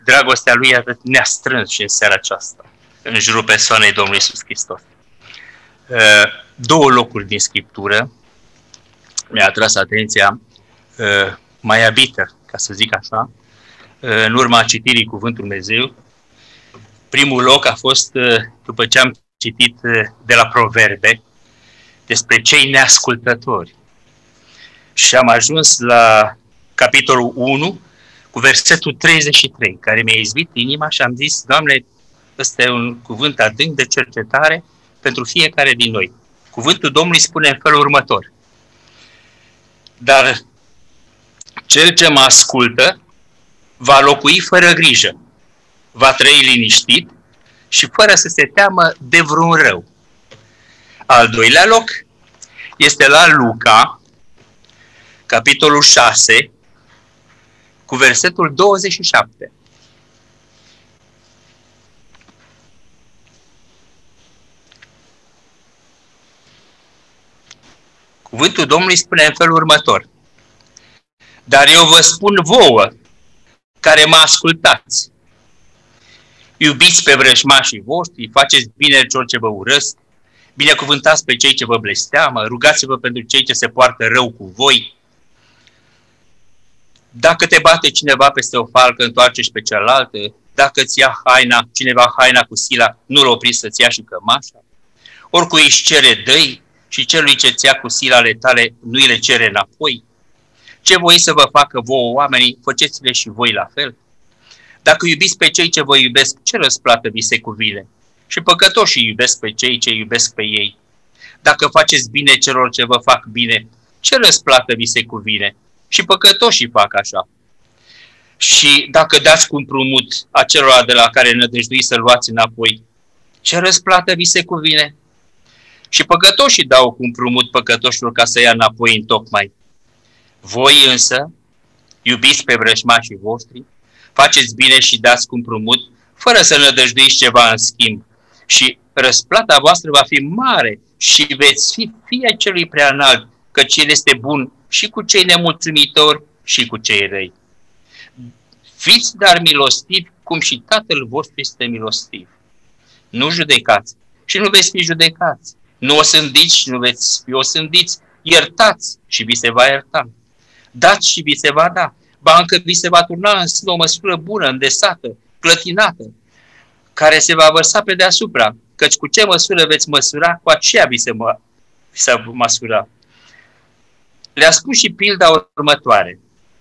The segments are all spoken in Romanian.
dragostea Lui atât ne-a strâns și în seara aceasta, în jurul persoanei Domnului Iisus Hristos. Două locuri din Scriptură mi-a atras atenția mai abită, ca să zic așa, în urma citirii Cuvântului Dumnezeu. Primul loc a fost după ce am citit de la Proverbe despre cei neascultători. Și am ajuns la capitolul 1 cu versetul 33, care mi-a izbit inima și am zis: Doamne, ăsta e un cuvânt adânc de cercetare pentru fiecare din noi. Cuvântul Domnului spune în felul următor: dar cel ce mă ascultă va locui fără grijă, va trăi liniștit și fără să se teamă de vreun rău. Al doilea loc este la Luca, capitolul 6, cu versetul 27. Cuvântul Domnului spune în felul următor: dar eu vă spun vouă, care mă ascultați, iubiți pe vrăjmașii voștri, faceți bine celor ce vă urăsc, binecuvântați pe cei ce vă blesteamă, rugați-vă pentru cei ce se poartă rău cu voi. Dacă te bate cineva peste o falcă, întoarce-și pe cealaltă. Dacă îți ia cineva haina cu sila, nu-l opri să-ți ia și cămașa. Oricui își cere, dă-i, și celui ce-ți ia cu sila ale tale, nu îi le cere înapoi. Ce voi să vă facă vouă oamenii, faceți-le și voi la fel. Dacă iubiți pe cei ce vă iubesc, ce răsplată vi se cuvine? Și păcătoșii iubesc pe cei ce iubesc pe ei. Dacă faceți bine celor ce vă fac bine, ce răsplată vi se cuvine? Și păcătoșii fac așa. Și dacă dați cu împrumut acelora de la care nădăjduiți să luați înapoi, ce răsplată vi se cuvine? Și păcătoșii dau cu împrumut păcătoșilor ca să ia înapoi întocmai. Voi însă iubiți pe vrăjmașii voștri, faceți bine și dați cu împrumut, fără să nădăjduiți ceva în schimb. Și răsplata voastră va fi mare și veți fi fii celui prea înalt, căci El este bun și cu cei nemulțumitori și cu cei răi. Fiți dar milostivi, cum și Tatăl vostru este milostiv. Nu judecați și nu veți fi judecați. Nu osândiți și nu veți fi osândiți. Iertați și vi se va ierta. Dați și vi se va da. Ba încă vi se va turna în sân o măsură bună, îndesată, clătinată, care se va vărsa pe deasupra, căci cu ce măsură veți măsura, cu aceea vi se va măsura. Le-a spus și pilda următoare: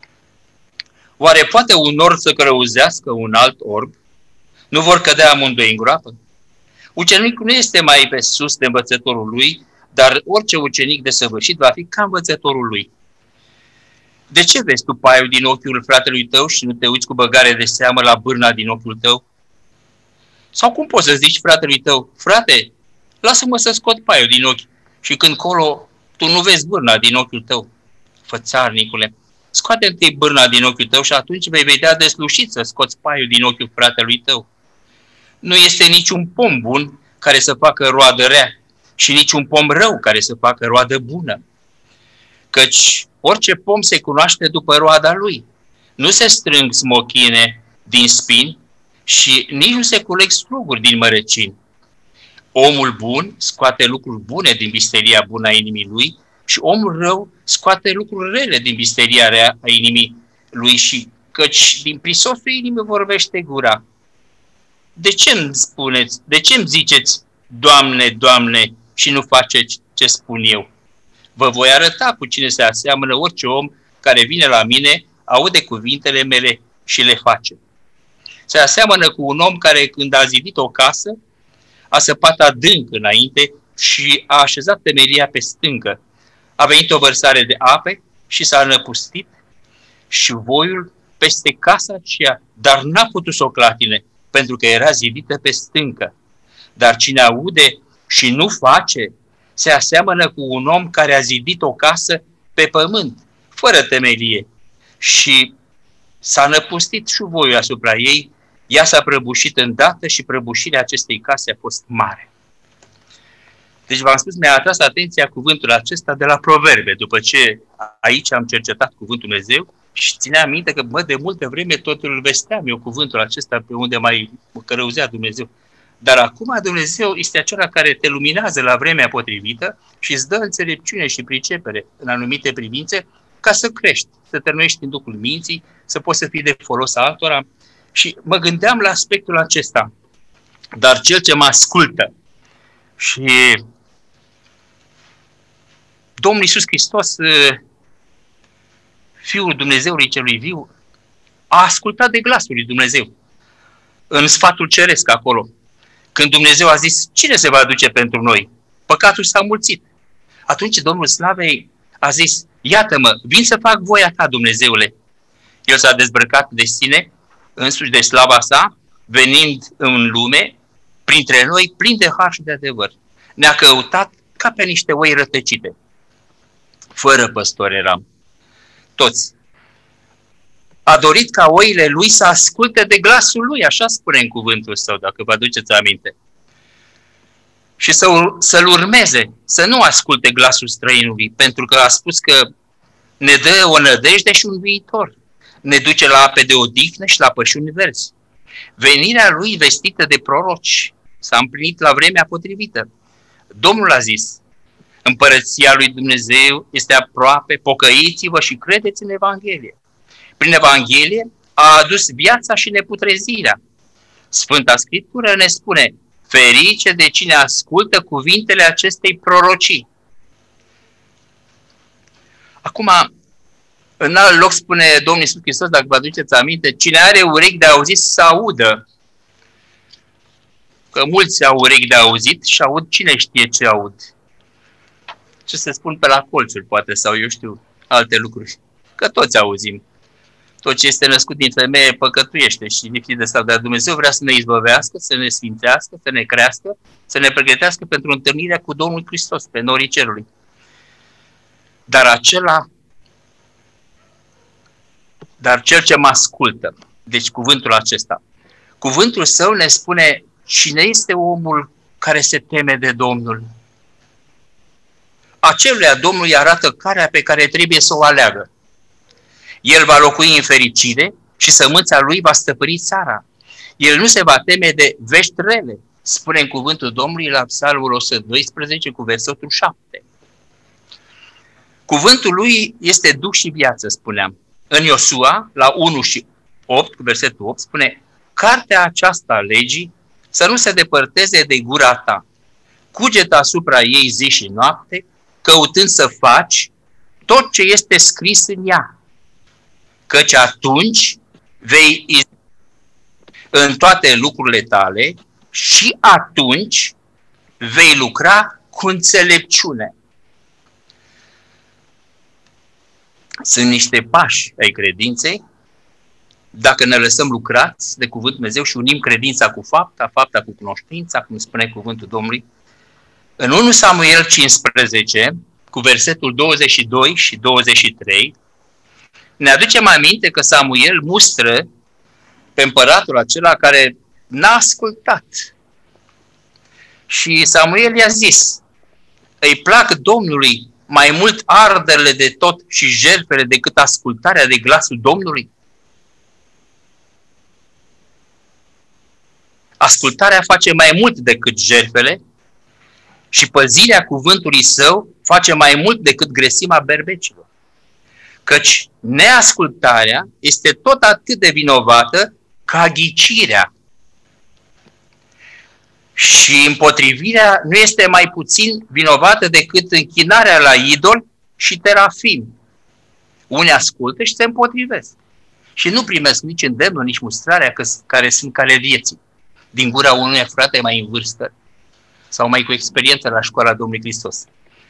oare poate un orb să călăuzească un alt orb? Nu vor cădea amândoi în groapă? Ucenicul nu este mai pe sus de învățătorul lui, dar orice ucenic desăvârșit va fi ca învățătorul lui. De ce vezi tu paiul din ochiul fratelui tău și nu te uiți cu băgare de seamă la bârna din ochiul tău? Sau cum poți să zici fratelui tău: frate, lasă-mă să scot paiul din ochi, și când colo tu nu vezi bârna din ochiul tău? Fățarnicule, scoate întâi bârna din ochiul tău și atunci vei vedea deslușit să scoți paiul din ochiul fratelui tău. Nu este niciun pom bun care să facă roadă rea și niciun pom rău care să facă roadă bună. Căci orice pom se cunoaște după roada lui. Nu se strâng smochine din spini și nici nu se culeg struguri din mărăcini. Omul bun scoate lucruri bune din visteria bună a inimii lui și omul rău scoate lucruri rele din visteria rea a inimii lui, și căci din prisosul inimii vorbește gura. De ce îmi spuneți, de ce îmi ziceți, Doamne, Doamne, și nu faceți ce spun eu? Vă voi arăta cu cine se aseamănă orice om care vine la mine, aude cuvintele mele și le face. Se aseamănă cu un om care, când a zidit o casă, a săpat adânc înainte și a așezat temelia pe stâncă. A venit o vărsare de ape și s-a năpustit și voiul peste casa aceea, dar n-a putut să o clatine, pentru că era zidită pe stâncă. Dar cine aude și nu face, se aseamănă cu un om care a zidit o casă pe pământ, fără temelie, și s-a năpustit și voiul asupra ei. Ea s-a prăbușit îndată și prăbușirea acestei case a fost mare. Deci v-am spus, mi-a atras atenția cuvântul acesta de la Proverbe. După ce aici am cercetat cuvântul Dumnezeu, Și țineam minte că, de multă vreme tot îl vesteam eu cuvântul acesta pe unde mai călăuzea Dumnezeu. Dar acum Dumnezeu este acela care te luminează la vremea potrivită și îți dă înțelepciune și pricepere în anumite privințe ca să crești, să tărnuiești în duhul minții, să poți să fii de folos altora. Și mă gândeam la aspectul acesta. Dar cel ce mă ascultă și Domnul Iisus Hristos, Fiul Dumnezeului celui viu, a ascultat de glasul lui Dumnezeu în sfatul ceresc acolo. Când Dumnezeu a zis, cine se va duce pentru noi? Păcatul s-a mulțit. Atunci Domnul Slavei a zis, iată-mă, vin să fac voia ta, Dumnezeule. El s-a dezbrăcat de sine, însuși de slava sa, venind în lume, printre noi, plin de har și de adevăr. Ne-a căutat ca pe niște oi rătăcite. Fără păstori eram. Toți. A dorit ca oile lui să asculte de glasul lui, așa spune în cuvântul său, dacă vă aduceți aminte. Și să-l urmeze, să nu asculte glasul străinului, pentru că a spus că ne dă o nădejde și un viitor. Ne duce la ape de odihnă și la pășuni verzi. Venirea lui vestită de proroci s-a împlinit la vremea potrivită. Domnul a zis, împărăția lui Dumnezeu este aproape, pocăiți-vă și credeți în Evanghelie. Prin Evanghelie a adus viața și neputrezirea. Sfânta Scriptură ne spune, ferice de cine ascultă cuvintele acestei prorocii. Acum, în alt loc spune Domnul Iisus Hristos, dacă vă aduceți aminte, cine are urechi de auzit să audă. Că mulți au urechi de auzit și aud, cine știe ce aud. Ce se spun pe la colțuri, poate, sau eu știu, alte lucruri. Că toți auzim. Tot ce este născut din femeie păcătuiește și lipsit de slavă. Dar Dumnezeu vrea să ne izbăvească, să ne sfințească, să ne crească, să ne pregătească pentru întâlnirea cu Domnul Hristos, pe norii cerului. Dar cel ce mă ascultă, deci cuvântul acesta, cuvântul său ne spune cine este omul care se teme de Domnul. Aceluia Domnul îi arată calea pe care trebuie să o aleagă. El va locui în fericire și sămânța lui va stăpâni țara. El nu se va teme de vești rele, spune în cuvântul Domnului la Psalmul 112 cu versetul 7. Cuvântul lui este duh și viață, spuneam. În Iosua, la 1 și 8, cu versetul 8, spune, cartea aceasta a legii să nu se depărteze de gura ta. Cugetă asupra ei zi și noapte, căutând să faci tot ce este scris în ea. Căci atunci vei în toate lucrurile tale și atunci vei lucra cu înțelepciune. Sunt niște pași ai credinței, dacă ne lăsăm lucrați de cuvântul Dumnezeu și unim credința cu fapta, fapta cu cunoștința, cum spune cuvântul Domnului. În 1 Samuel 15, cu versetul 22 și 23, ne aducem aminte că Samuel mustră pe împăratul acela care n-a ascultat. Și Samuel i-a zis, îi plac Domnului mai mult arderile de tot și jertfele decât ascultarea de glasul Domnului? Ascultarea face mai mult decât jertfele și păzirea cuvântului său face mai mult decât grăsimea berbecilor. Căci neascultarea este tot atât de vinovată ca ghicirea. Și împotrivirea nu este mai puțin vinovată decât închinarea la idol și terafim. Unii ascultă și se împotrivesc. Și nu primesc nici îndemnul, nici mustrarea care sunt cale vieții. Din gura unui frate mai în vârstă sau mai cu experiență la școala Domnului Hristos.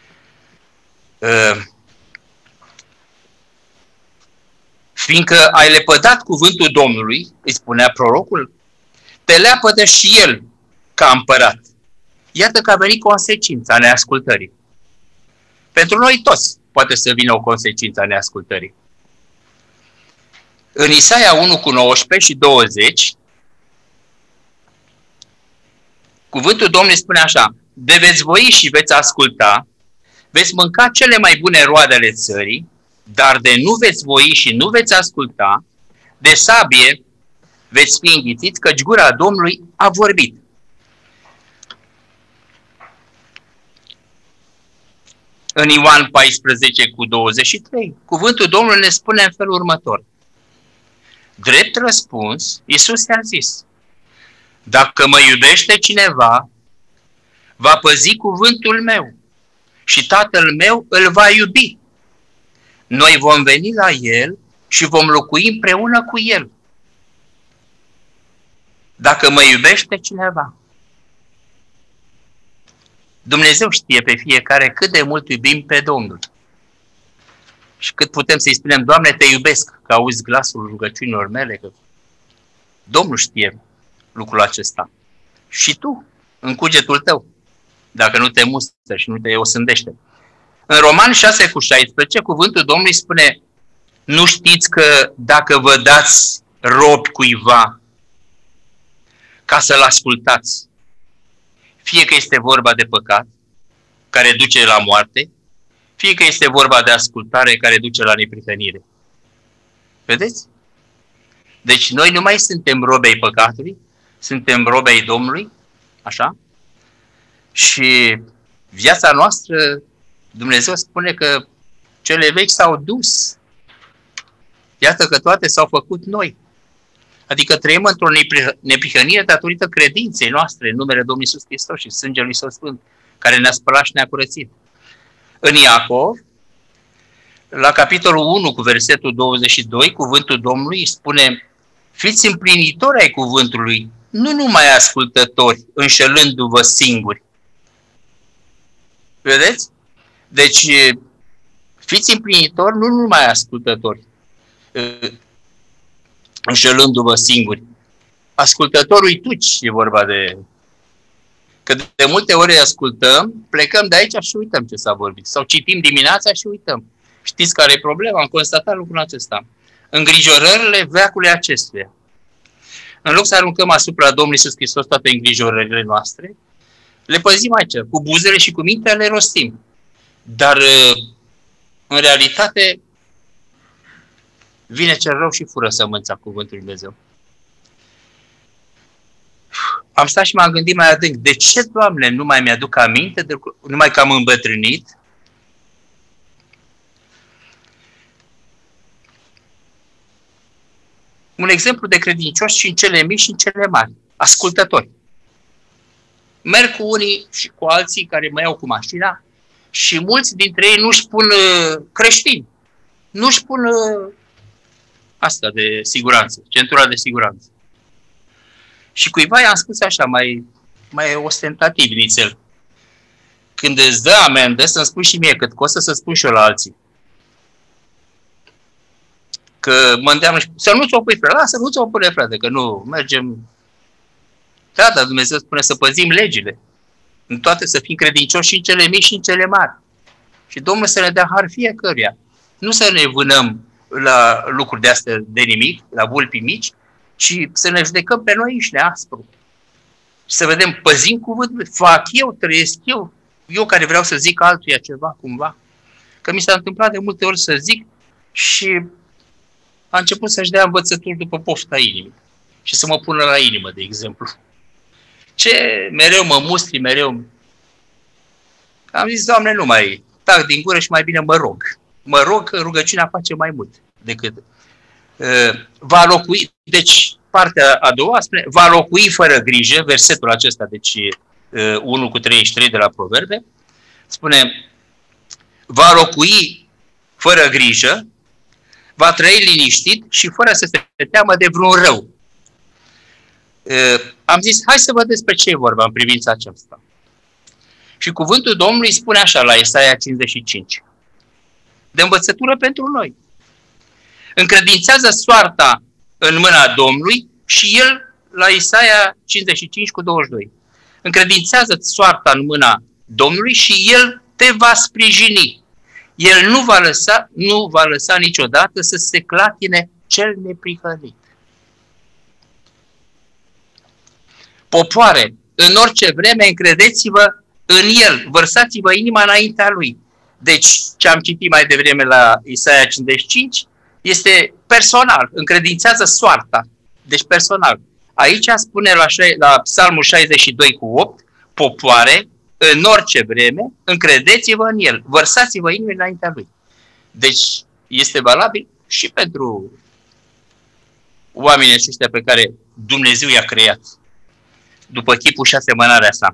Fiindcă ai lepădat cuvântul Domnului, îi spunea prorocul, te leapădă și el ca împărat. Iată că a venit consecința neascultării. Pentru noi toți poate să vină o consecință a neascultării. În Isaia 1 cu 19 și 20, cuvântul Domnului spune așa, de veți voi și veți asculta, veți mânca cele mai bune roade ale țării, Dar de nu veți voi și nu veți asculta, de sabie veți fi înghițiți, căci gura Domnului a vorbit. În Ioan 14:23, cuvântul Domnului ne spune în felul următor. Drept răspuns, Iisus i-a zis, dacă mă iubește cineva, va păzi cuvântul meu și Tatăl meu îl va iubi. Noi vom veni la el și vom locui împreună cu el. Dacă mă iubește cineva. Dumnezeu știe pe fiecare cât de mult iubim pe Domnul. Și cât putem să-i spunem, Doamne, te iubesc, că auzi glasul rugăciunilor mele. Că Domnul știe lucrul acesta. Și tu, în cugetul tău, dacă nu te mustră și nu te osândește. În Roman 6:16, cuvântul Domnului spune, nu știți că dacă vă dați robi cuiva ca să-l ascultați, fie că este vorba de păcat, care duce la moarte, fie că este vorba de ascultare care duce la neprihănire. Vedeți? Deci noi nu mai suntem robi ai păcatului, suntem robi ai Domnului, așa? Și viața noastră, Dumnezeu spune că cele vechi s-au dus. Iată că toate s-au făcut noi. Adică trăim într-o neprihănire datorită credinței noastre în numele Domnului Iisus Hristos și sângelui Său Sfânt, care ne-a spălat și ne-a curățit. În Iacov, la capitolul 1 cu versetul 22, cuvântul Domnului îi spune, fiți împlinitori ai cuvântului, nu numai ascultători, înșelându-vă singuri. Vedeți? Deci, fiți împlinitori, nu numai ascultători, înșelându-vă singuri. Ascultătorul tuci, e vorba de... Că de multe ori ascultăm, plecăm de aici și uităm ce s-a vorbit. Sau citim dimineața și uităm. Știți care e problema? Am constatat lucrul acesta. Îngrijorările veacului acestuia. În loc să aruncăm asupra Domnului Iisus Hristos toate îngrijorările noastre, le păzim aici. Cu buzele și cu mintea le rostim. Dar, în realitate, vine cel rău și fură sămânța cuvântului Dumnezeu. Am stat și m-am gândit mai adânc. De ce, Doamne, nu mai mi-aduc aminte, numai că am îmbătrânit? Un exemplu de credincioși și în cele mici și în cele mari. Ascultători. Merg cu unii și cu alții care mă iau cu mașina și mulți dintre ei nu-și pun creștini. Nu-și pun asta de siguranță, centura de siguranță. Și cuiva i-am spus așa, mai ostentativ nițel. Când îți dă amendă, să-mi spui și mie cât costă, să spun și eu la alții. Că mă îndeamnă să nu ți-o pui, frate. Lasă, nu ți-o pune, frate, că nu mergem. Da, dar Dumnezeu spune să păzim legile. În toate să fim credincioși și în cele mici și în cele mari. Și Domnul să ne dea har fiecăruia. Nu să ne vânăm la lucruri de astea de nimic, la vulpi mici, ci să ne judecăm pe noi înșine aspru. Și să vedem, păzim cuvântul, fac eu, trăiesc eu care vreau să zic altuia ceva, cumva. Că mi s-a întâmplat de multe ori să zic și a început să-și dea învățături după pofta inimii. Și să mă pună la inimă, de exemplu. Ce mereu mă mustri, mereu. Am zis, Doamne, nu mai tac din gură și mai bine mă rog. Mă rog că rugăciunea face mai mult decât va locui. Deci, partea a doua spune, va locui fără grijă, versetul acesta, deci 1:33 de la Proverbe, spune, va locui fără grijă, va trăi liniștit și fără să se teamă de vreun rău. Am zis, hai să văd despre ce e vorba în privința aceasta. Și cuvântul Domnului spune așa la Isaia 55. De învățătură pentru noi. Încredințează soarta în mâna Domnului și el la Isaia 55:22. Încredințează soarta în mâna Domnului și el te va sprijini. El nu va lăsa niciodată să se clatine cel neprihănit. Popoare, în orice vreme încredeți-vă în el, vărsați-vă inima înaintea lui. Deci, ce am citit mai devreme la Isaia 55 este personal, încredințează soarta. Deci personal. Aici spune la Psalmul 62 cu 8, popoare, în orice vreme, încredeți-vă în El, vărsați-vă inimile înaintea Lui. Deci este valabil și pentru oamenii aceștia pe care Dumnezeu i-a creat, după chipul și asemănarea sa.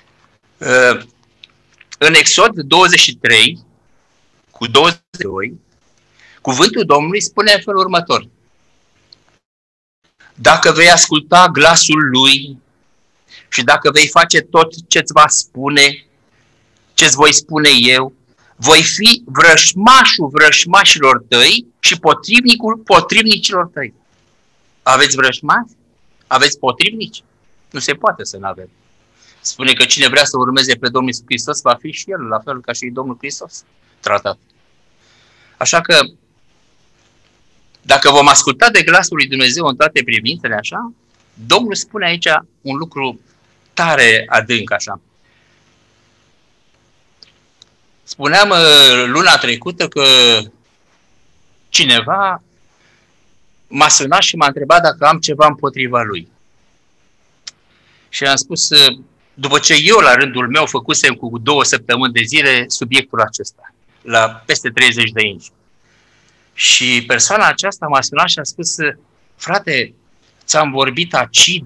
În Exod 23, cu 22, cuvântul Domnului spune în felul următor. Dacă vei asculta glasul Lui și dacă vei face tot ce-ți va spune, ce-ți voi spune eu, voi fi vrășmașul vrășmașilor tăi și potrivnicul potrivnicilor tăi. Aveți vrășmași? Aveți potrivnici? Nu se poate să nu avem. Spune că cine vrea să urmeze pe Domnul Iisus Hristos va fi și el, la fel ca și Domnul Hristos, tratat. Așa că, dacă vom asculta de glasul lui Dumnezeu în toate privințele așa, Domnul spune aici un lucru tare adânc așa. Spuneam luna trecută că cineva m-a sunat și m-a întrebat dacă am ceva împotriva lui. Și am spus, după ce eu la rândul meu făcusem cu 2 săptămâni de zile subiectul acesta, la peste 30 de inci. Și persoana aceasta m-a sunat și a spus, frate, ți-am vorbit acid,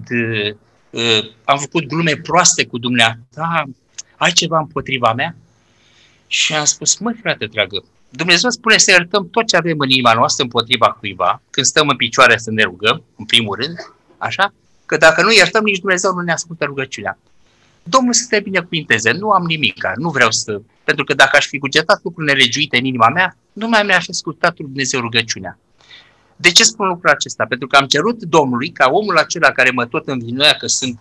am făcut glume proaste cu dumneata, ai ceva împotriva mea? Și am spus, măi, frate dragă, Dumnezeu spune să iertăm tot ce avem în inima noastră împotriva cuiva, când stăm în picioare să ne rugăm, în primul rând, așa, că dacă nu iertăm, nici Dumnezeu nu ne ascultă rugăciunea. Domnul să te binecuvinteze, nu am nimic, nu vreau să... Pentru că dacă aș fi cugetat lucruri nelegiuite în inima mea, nu mai mi-aș ascultat Dumnezeu rugăciunea. De ce spun lucrul acesta? Pentru că am cerut Domnului ca omul acela care mă tot învinuia că sunt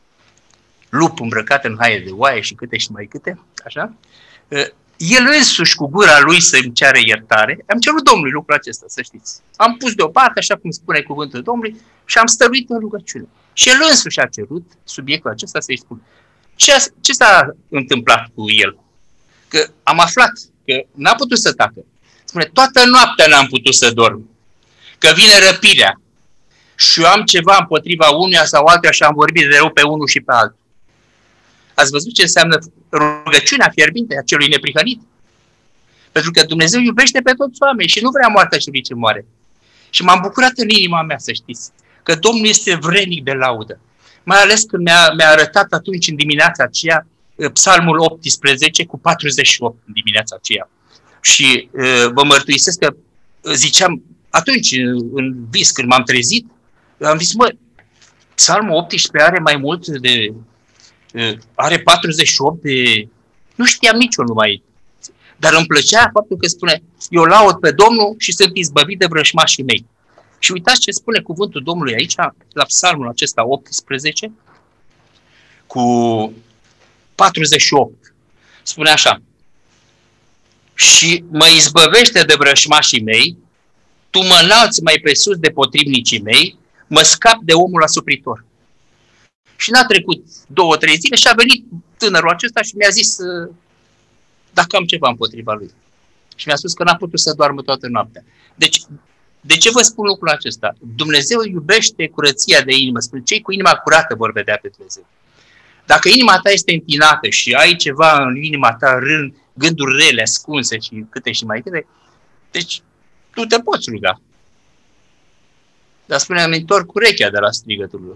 lup îmbrăcat în haie de oaie și câte și mai câte, așa, el însuși cu gura lui să-mi ceară iertare. Am cerut Domnului lucrul acesta, să știți. Am pus deoparte, așa cum spune cuvântul Domnului, și am stăruit în rugăciune. Și el însuși a cerut subiectul acesta să-i spun. Ce s-a întâmplat cu el? Că am aflat că n-a putut să tacă. Spune, toată noaptea n-am putut să dorm. Că vine răpirea. Și eu am ceva împotriva unuia sau altuia și am vorbit de rău pe unul și pe altul. Ați văzut ce înseamnă rugăciunea fierbinte a celui neprihănit? Pentru că Dumnezeu iubește pe toți oamenii și nu vrea moartea celui ce moare. Și m-am bucurat în inima mea, să știți, că Domnul este vrednic de laudă. Mai ales când mi-a arătat atunci în dimineața aceea Psalmul 18 cu 48 în dimineața aceea. Și vă mărturisesc că ziceam, atunci în vis când m-am trezit, am zis, mă, Psalmul 18 are mai mult de... are 48 de... Nu știam niciun numai. Dar îmi plăcea faptul că spune, eu laud pe Domnul și sunt izbăvit de vrășmașii mei. Și uitați ce spune cuvântul Domnului aici, la psalmul acesta 18, cu 48. Spune așa, și mă izbăvește de vrășmașii mei, tu mă înalți mai pe sus de potrivnicii mei, mă scap de omul asupritor. Și n-a trecut 2-3 zile și a venit tânărul acesta și mi-a zis dacă am ceva împotriva lui. Și mi-a spus că n-a putut să doarmă toată noaptea. Deci, de ce vă spun lucrul acesta? Dumnezeu iubește curăția de inimă. Spune, cei cu inima curată vor vedea pe Dumnezeu. Dacă inima ta este întinată și ai ceva în inima ta, gânduri rele, ascunse și câte și mai câte, deci tu te poți ruga. Dar spune, îmi întorc urechea de la strigătul lui.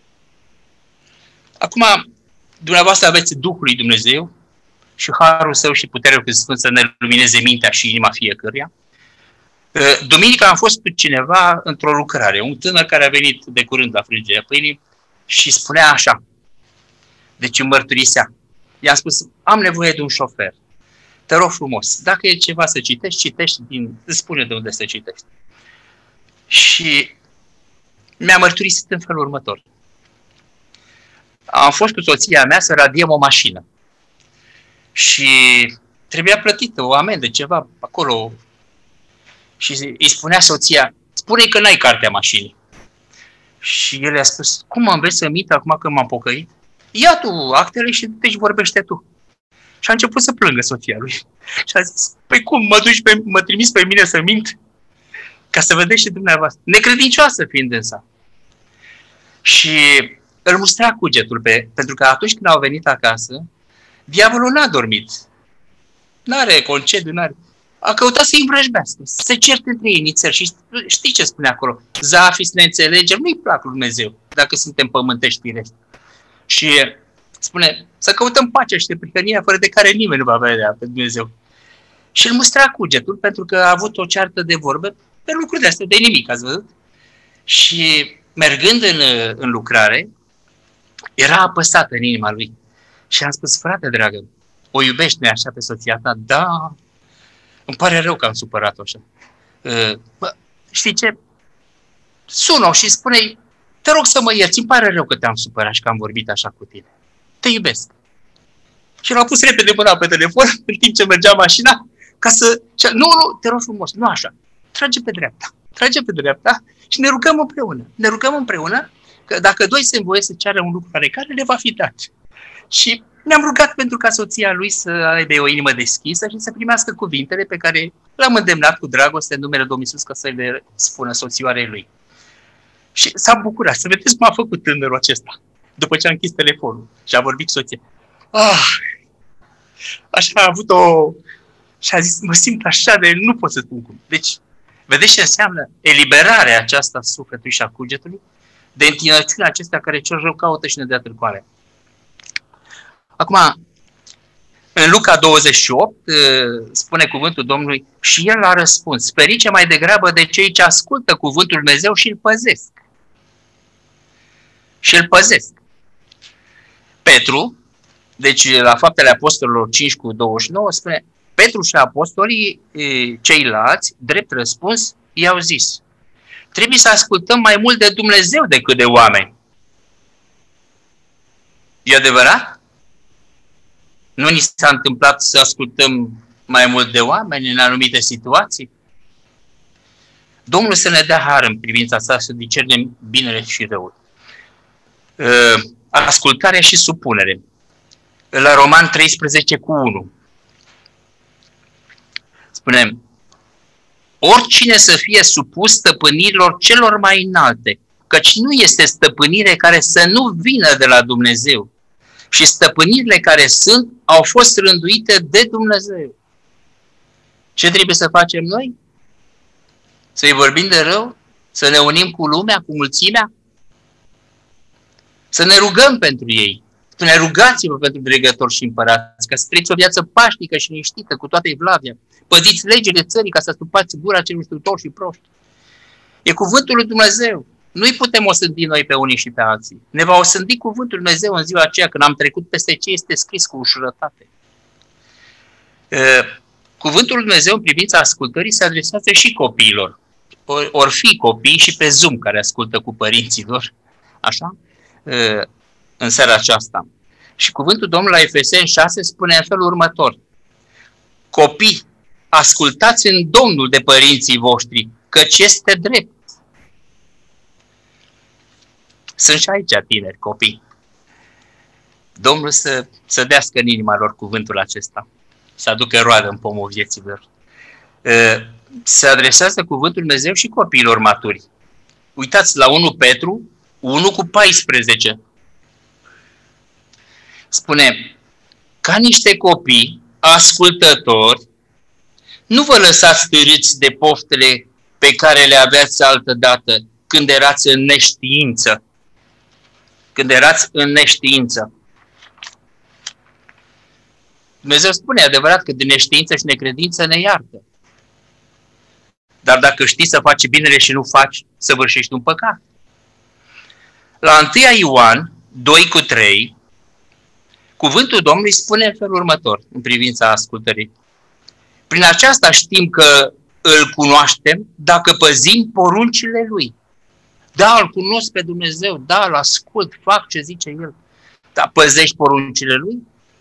Acum, dumneavoastră aveți Duhul lui Dumnezeu și harul său și puterea lui Sfânt să ne lumineze mintea și inima fiecăruia. Duminică am fost cu cineva într-o lucrare, un tânăr care a venit de curând la frângerea pâinii și spunea așa, deci îmi mărturisea. I-am spus, am nevoie de un șofer. Te rog frumos, dacă e ceva să citești, citești, îți spune de unde să citești. Și mi-a mărturisit în felul următor. Am fost cu soția mea să radiem o mașină. Și trebuia plătită o amendă, ceva acolo. Și îi spunea soția, spune-i că n-ai cartea mașinii. Și el i-a spus, cum mă înveți să mint acum că m-am pocăit? Ia tu actele și te vorbește tu. Și Și a început să plângă soția lui. Și a zis, păi cum, mă trimis pe mine să mint? Ca să vedeți și dumneavoastră. Necredincioasă fiind însă. Și îl mustra cugetul, pentru că atunci când au venit acasă, diavolul n-a dormit. N-are concediu, n-are. A căutat să-i învrăjbească, să se certe între ei nițel. Și știi ce spune acolo? Zafis, neînțelegeri, nu-i plac lui Dumnezeu, dacă suntem pământești firești. Și spune, să căutăm pacea și neprihănirea, fără de care nimeni nu va vedea pe Dumnezeu. Și îl mustra cugetul, pentru că a avut o ceartă de vorbe pe lucruri de astea, de nimic, ați văzut? Și mergând în lucrare, era apăsată în inima lui. Și am spus, frate dragă, o iubești nu așa pe soția ta? Da, îmi pare rău că am supărat-o așa. Știi ce? Sună-o și spune-i, te rog să mă ierți, îmi pare rău că te-am supărat și că am vorbit așa cu tine. Te iubesc. Și l-a pus repede mâna pe telefon în timp ce mergea mașina, ca să... Nu, te rog frumos, nu așa. Trage pe dreapta și ne rugăm împreună. Ne rugăm împreună că dacă doi se învoie să ceară un lucru care le va fi dat. Și ne-am rugat pentru ca soția lui să aibă o inimă deschisă și să primească cuvintele pe care l-am îndemnat cu dragoste în numele Domnului Iisus ca să le spună soțioarei lui. Și s-a bucurat. Să vedeți cum a făcut tânărul acesta. După ce a închis telefonul și a vorbit cu soția. Așa a avut și a zis, mă simt așa de... Nu pot să spun cum. Deci, vedeți ce înseamnă eliberarea aceasta a sufletului și a cugetului? De întinăciunea acestea care cel rău caută și ne dea târcoale. Acum, în Luca 28 spune cuvântul Domnului și el a răspuns, ferice mai degrabă de cei ce ascultă cuvântul Dumnezeu și îl păzesc. Și îl păzesc. Petru, deci la Faptele Apostolilor 5:29 spune, Petru și apostolii ceilalți, drept răspuns, i-au zis, trebuie să ascultăm mai mult de Dumnezeu decât de oameni. E adevărat? Nu ni s-a întâmplat să ascultăm mai mult de oameni în anumite situații? Domnul să ne dea har în privința asta, să discernem binele și răul. Ascultarea și supunere. La Roman 13:1 spunem, oricine să fie supus stăpânirilor celor mai înalte, căci nu este stăpânire care să nu vină de la Dumnezeu. Și stăpânirile care sunt au fost rânduite de Dumnezeu. Ce trebuie să facem noi? Să-i vorbim de rău? Să ne unim cu lumea, cu mulțimea? Să ne rugăm pentru ei. Să ne rugați-vă pentru dregători și împărați, ca să trăiți o viață pașnică și liniștită, cu toată evlavia. Păziți legile țării ca să stupați gura celor știutori și proști. E cuvântul lui Dumnezeu. Nu-i putem osândi noi pe unii și pe alții. Ne va osândi cuvântul Dumnezeu în ziua aceea când am trecut peste ce este scris cu ușurătate. Cuvântul lui Dumnezeu în privința ascultării se adresează și copiilor. Or fi copii și pe Zoom care ascultă cu părinții lor. Așa? În seara aceasta. Și cuvântul Domnului la Efeseni 6 spune în felul următor. Copii, ascultați în Domnul de părinții voștri, căci este drept. Sunt și aici tineri, copii. Domnul să dească în inima lor cuvântul acesta, să aducă roadă în pomul vieților. Se adresează cuvântul Dumnezeu și copiilor maturi. Uitați la 1 Petru 1:14. Spune, ca niște copii ascultători, nu vă lăsați stârâți de poftele pe care le aveați altădată când erați în neștiință. Când erați în neștiință. Dumnezeu spune adevărat că din neștiință și necredință ne iartă. Dar dacă știi să faci binele și nu faci, săvârșești un păcat. La 1 Ioan 2:3, cuvântul Domnului spune în felul următor, în privința ascultării. Prin aceasta știm că îl cunoaștem dacă păzim poruncile Lui. Da, îl cunosc pe Dumnezeu, da, îl ascult, fac ce zice El. Dar păzești poruncile Lui?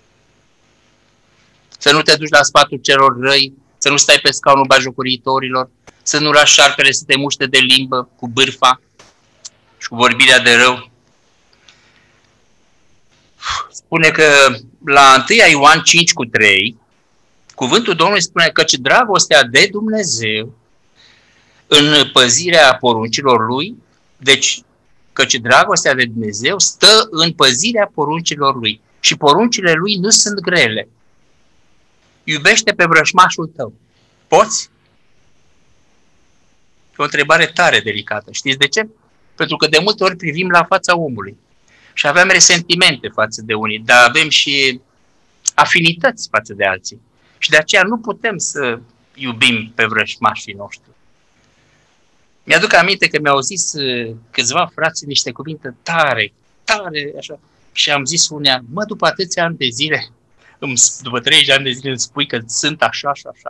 Să nu te duci la sfatul celor răi, să nu stai pe scaunul bajocoritorilor, să nu lași șarpele să te muște de limbă cu bârfa și cu vorbirea de rău. spune că la 1 Ioan 5:3, cuvântul Domnului spune că dragostea de Dumnezeu în păzirea poruncilor Lui, deci căci dragostea de Dumnezeu stă în păzirea poruncilor Lui și poruncile Lui nu sunt grele. Iubește pe vrăjmașul tău. Poți? E o întrebare tare delicată. Știți de ce? Pentru că de multe ori privim la fața omului și avem resentimente față de unii, dar avem și afinități față de alții. Și de aceea nu putem să iubim pe vrăjmașii noștri. Mi-aduc aminte că mi-au zis câțiva frați niște cuvinte tare, așa. Și am zis unea, după atâția ani de zile, după 30 de ani de zile îmi spui că sunt așa.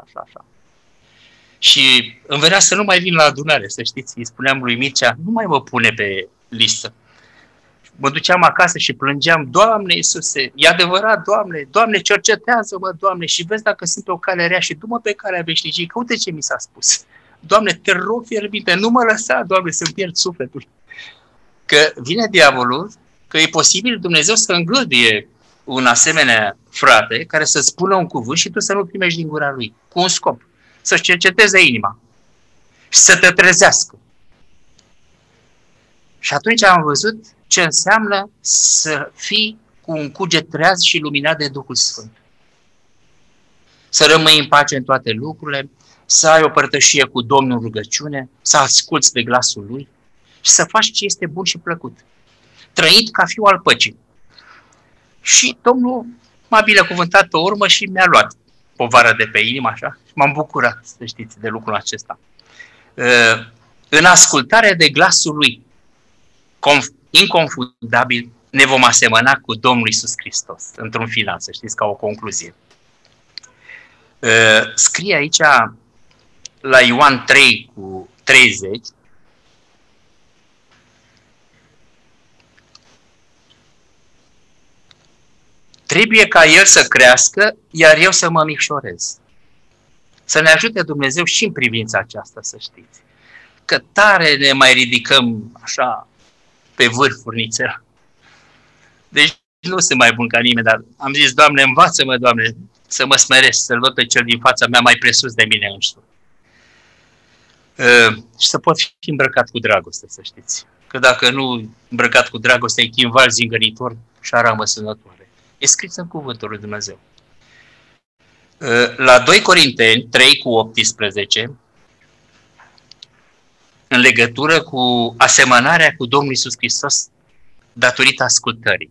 Și îmi venea să nu mai vin la adunare, să știți. Îi spuneam lui Mircea, nu mai mă pune pe listă. Mă duceam acasă și plângeam, Doamne Iisuse, e adevărat, Doamne, cercetează-mă, Doamne, și vezi dacă sunt pe o cale rea și du-mă pe calea veșnicii, că uite ce mi s-a spus. Doamne, te rog fierbinte, nu mă lăsa, Doamne, să-mi pierd sufletul. Că vine diavolul, că e posibil Dumnezeu să îngăduie un asemenea frate care să spună un cuvânt și tu să nu primești din gura lui, cu un scop, să-și cerceteze inima și să te trezească. Și atunci am văzut ce înseamnă să fii cu un cuget treaz și luminat de Duhul Sfânt. Să rămâi în pace în toate lucrurile, să ai o părtășie cu Domnul în rugăciune, să asculți de glasul Lui și să faci ce este bun și plăcut. Trăit ca fiul al păcii. Și Domnul m-a binecuvântat pe urmă și mi-a luat povara de pe inimă, așa, și m-am bucurat, să știți, de lucrul acesta. În ascultare de glasul Lui, inconfundabil, ne vom asemăna cu Domnul Iisus Hristos, într-un final, să știți, ca o concluzie. Scrie aici, la Ioan 3:30, trebuie ca El să crească, iar eu să mă micșorez. Să ne ajute Dumnezeu și în privința aceasta, să știți. Că tare ne mai ridicăm așa pe vârfurniță. Deci nu sunt mai bun ca nimeni, dar am zis, Doamne, învață-mă, Doamne, să mă smeresc, să-L văd pe cel din fața mea mai presus de mine însuși. Și să pot fi îmbrăcat cu dragoste, să știți. Că dacă nu îmbrăcat cu dragoste, e chimval zingăritor și aramă sănătoare. E scris în cuvântul lui Dumnezeu. La 2 Corinteni 3:18, în legătură cu asemănarea cu Domnul Iisus Hristos datorită ascultării.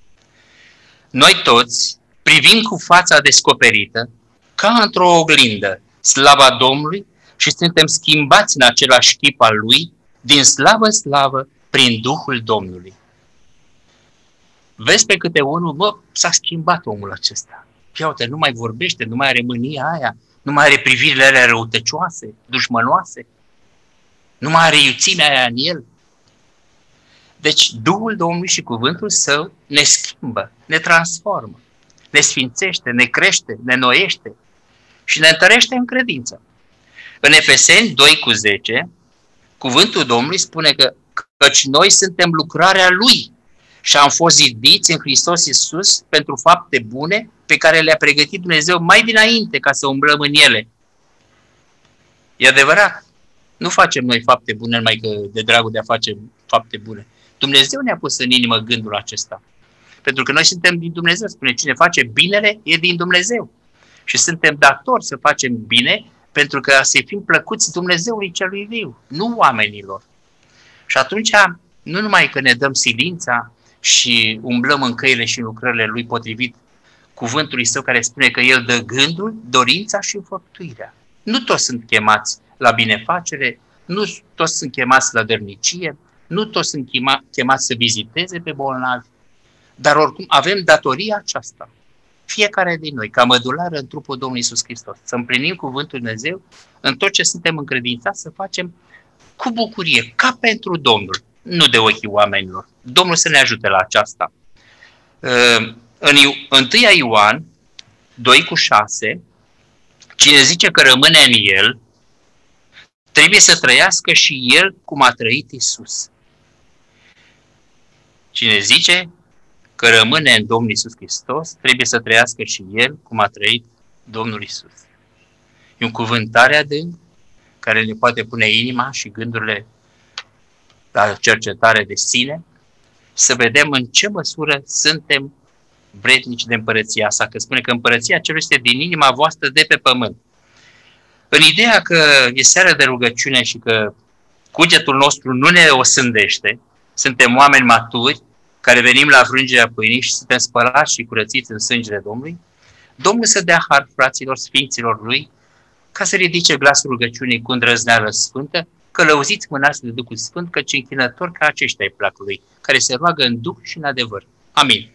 Noi toți privim cu fața descoperită, ca într-o oglindă, slava Domnului și suntem schimbați în același chip al Lui, din slavă în slavă, prin Duhul Domnului. Vezi pe câte unul, s-a schimbat omul acesta. Ia uite, nu mai vorbește, nu mai are mânia aia, nu mai are privirile alea răutăcioase, dușmănoase, nu mai are iuțimea aia în el. Deci Duhul Domnului și cuvântul Său ne schimbă, ne transformă, ne sfințește, ne crește, ne noiește și ne întărește în credință. În Efeseni 2:10, cuvântul Domnului spune că căci noi suntem lucrarea Lui și am fost zidiți în Hristos Iisus pentru fapte bune pe care le-a pregătit Dumnezeu mai dinainte ca să umblăm în ele. E adevărat, nu facem noi fapte bune numai că de dragul de a face fapte bune. Dumnezeu ne-a pus în inimă gândul acesta. Pentru că noi suntem din Dumnezeu. Spune, cine face binele e din Dumnezeu. Și suntem datori să facem bine pentru că să fim plăcuți Dumnezeului celui viu, nu oamenilor. Și atunci, nu numai că ne dăm silința și umblăm în căile și în lucrările Lui potrivit cuvântului Său care spune că El dă gândul, dorința și înfăptuirea. Nu toți sunt chemați la binefacere, nu toți sunt chemați la dărnicie, nu toți sunt chemați să viziteze pe bolnavi, dar oricum avem datoria aceasta, fiecare din noi, ca mădulară în trupul Domnului Iisus Hristos, să împlinim cuvântul Dumnezeu în tot ce suntem încredințați să facem cu bucurie, ca pentru Domnul, nu de ochii oamenilor. Domnul să ne ajute la aceasta. În 1 Ioan 2:6, cine zice că rămâne în El, trebuie să trăiască și El cum a trăit Iisus. Cine zice că rămâne în Domnul Iisus Hristos, trebuie să trăiască și El cum a trăit Domnul Iisus. E un cuvânt tare adânc, care ne poate pune inima și gândurile la cercetare de sine, să vedem în ce măsură suntem vrednici de împărăția sa, că spune că împărăția celor este din inima voastră de pe pământ. În ideea că e seară de rugăciune și că cugetul nostru nu ne osândește, suntem oameni maturi, care venim la frângerea pâinii și suntem spălați și curățiți în sângele Domnului, Domnul să dea har fraților, sfinților Lui, ca să ridice glasul rugăciunii cu îndrăzneală sfântă, călăuziți mânați de Duhul Sfânt, căci închinători ca aceștia îi plac Lui, care se roagă în Duh și în adevăr. Amin.